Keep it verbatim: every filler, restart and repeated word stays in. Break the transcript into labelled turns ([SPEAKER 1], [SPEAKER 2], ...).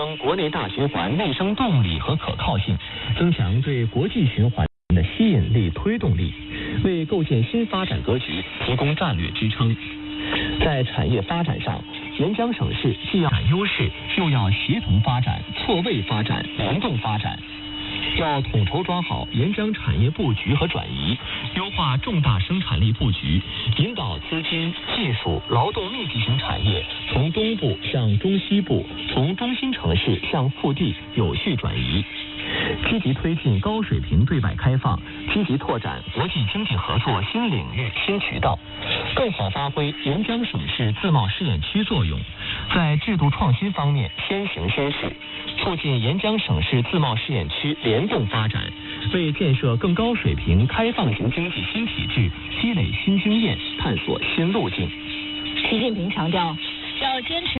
[SPEAKER 1] 升国内大循环内生动力和可靠性，增强对国际循环的吸引力、推动力，为构建新发展格局提供战略支撑。在产业发展上，沿江省市既要占优势，又要协同发展、错位发展、联动发展。要统筹抓好沿江产业布局和转移，优化重大生产力布局，引导资金、技术、劳动密集型产业从东部向中西部、从中心城市向腹地有序转移。积极推进高水平对外开放，积极拓展国际经济合作新领域、新渠道，更好发挥沿江省市自贸试验区作用，在制度创新方面先行先试，促进沿江省市自贸试验区联动发展，为建设更高水平开放型经济新体制积累新经验、探索新路径。
[SPEAKER 2] 习近平强调，要坚持